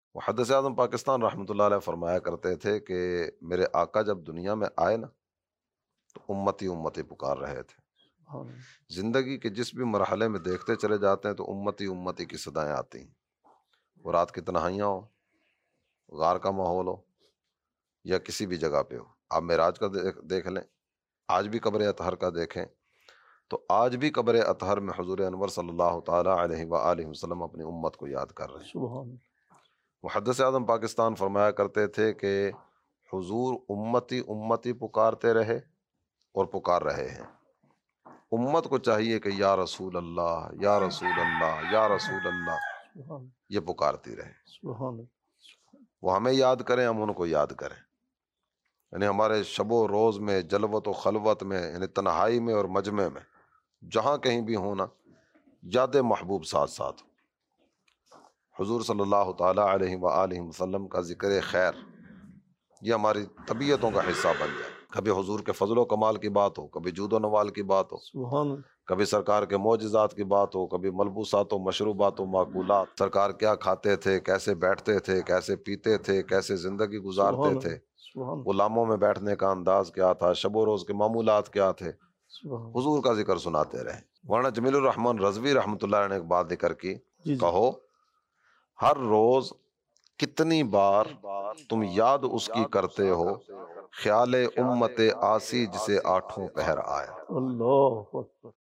محدث اعظم پاکستان رحمۃ اللہ علیہ فرمایا کرتے تھے کہ میرے آقا جب دنیا میں آئے نا تو امتی امتی پکار رہے تھے۔ سبحان زندگی کے جس بھی مرحلے میں دیکھتے چلے جاتے ہیں تو امتی امتی کی صدائیں آتی ہیں، وہ رات کی تنہائیاں ہو، غار کا ماحول ہو، یا کسی بھی جگہ پہ ہو۔ آپ معراج کا دیکھ لیں، آج بھی قبر اطہر کا دیکھیں تو آج بھی قبر اطہر میں حضور انور صلی اللہ تعالیٰ علیہ وآلہ وسلم اپنی امت کو یاد کر رہے ہیں۔ سبحان محدث اعظم پاکستان فرمایا کرتے تھے کہ حضور امتی امتی پکارتے رہے اور پکار رہے ہیں۔ امت کو چاہیے کہ یا رسول اللہ یا رسول اللہ یا رسول اللہ سبحان یہ پکارتی رہے، سبحان وہ ہمیں یاد کریں، ہم ان کو یاد کریں۔ یعنی ہمارے شب و روز میں، جلوت و خلوت میں، یعنی تنہائی میں اور مجمع میں، جہاں کہیں بھی ہونا، یاد محبوب ساتھ ساتھ ہو۔ حضور صلی اللہ تعالیٰ علیہ وآلہ وسلم کا ذکر خیر یہ ہماری طبیعتوں کا حصہ بن جائے۔ کبھی حضور کے فضل و کمال کی بات ہو، کبھی جود و نوال کی بات ہو، سبحان کبھی سرکار کے معجزات کی بات ہو، کبھی ملبوسات و مشروبات و معقولات، سرکار کیا کھاتے تھے، کیسے بیٹھتے تھے، کیسے پیتے تھے، کیسے زندگی گزارتے سبحان تھے، سبحان غلاموں میں بیٹھنے کا انداز کیا تھا، شب و روز کے معمولات کیا تھے، سبحان حضور کا ذکر سناتے رہے۔ ورنہ جمیل الرحمن رضوی رحمۃ اللہ علیہ نے ایک بات ذکر کی، جی جی کہو ہر روز کتنی بار تم یاد اس کی کرتے ہو، خیال امت آسی جسے آٹھوں پہر آیا۔ اللہ اکبر